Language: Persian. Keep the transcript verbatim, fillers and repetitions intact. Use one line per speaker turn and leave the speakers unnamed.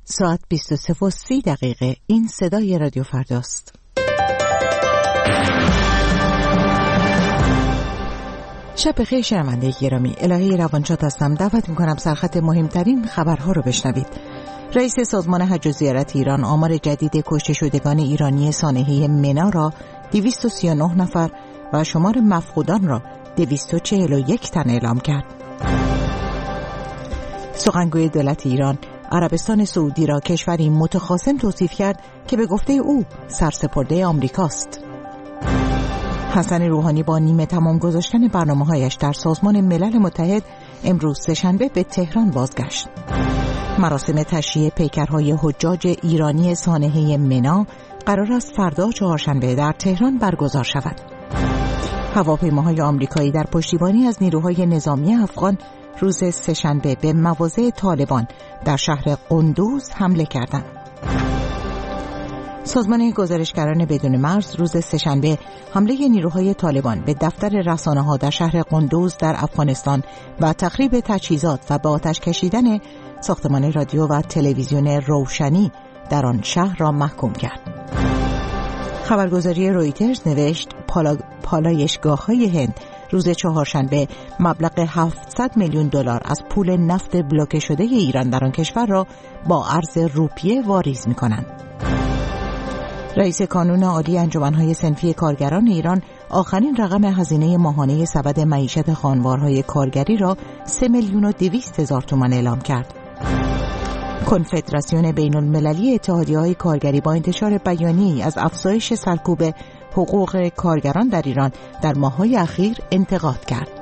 ساعت بیست و سه و سی دقیقه. این صدای رادیو فرداست. شب بخیر شنونده گرامی، الهه روانشاد هستم. دعوت میکنم سرخط مهمترین خبرها رو بشنوید. رئیس سازمان حج و زیارت ایران آمار جدید کشته شدگان ایرانی سانحه منا را دویست و سی و نه نفر و شمار مفقودان را دویست و چهل و یک تن اعلام کرد. سخنگوی دولت ایران عربستان سعودی را کشوری متخاصم توصیف کرد که به گفته او سرسپرده آمریکاست. حسن روحانی با نیمه تمام گذاشتن برنامه‌هایش در سازمان ملل متحد امروز سه‌شنبه به تهران بازگشت. مراسم تشییع پیکرهای حجاج ایرانی سانحه منا قرار است فردا چهارشنبه در تهران برگزار شود. هواپیماهای آمریکایی در پشتیبانی از نیروهای نظامی افغان روز سه‌شنبه به مواضع طالبان در شهر قندوز حمله کردند. سازمان گزارشگران بدون مرز روز سه‌شنبه حمله نیروهای طالبان به دفتر رسانه‌ها در شهر قندوز در افغانستان و تخریب تجهیزات و به آتش کشیدن ساختمان رادیو و تلویزیون روشنی در آن شهر را محکوم کرد. خبرگزاری رویترز نوشت پالا... پالایشگاه‌های هند روز چهارشنبه مبلغ هفتصد میلیون دلار از پول نفت بلوکه شده ایران در آن کشور را با ارز روپیه واریز می‌کنند. رئیس کانون عالی انجمن‌های صنفی کارگران ایران آخرین رقم هزینه ماهانه سبد معیشت خانوارهای کارگری را سه میلیون و دویست هزار تومان اعلام کرد. کنفدراسیون بین المللی اتحادیه‌های کارگری با انتشار بیانیه‌ای از افزایش سرکوب حقوق کارگران در ایران در ماه‌های اخیر انتقاد کرد.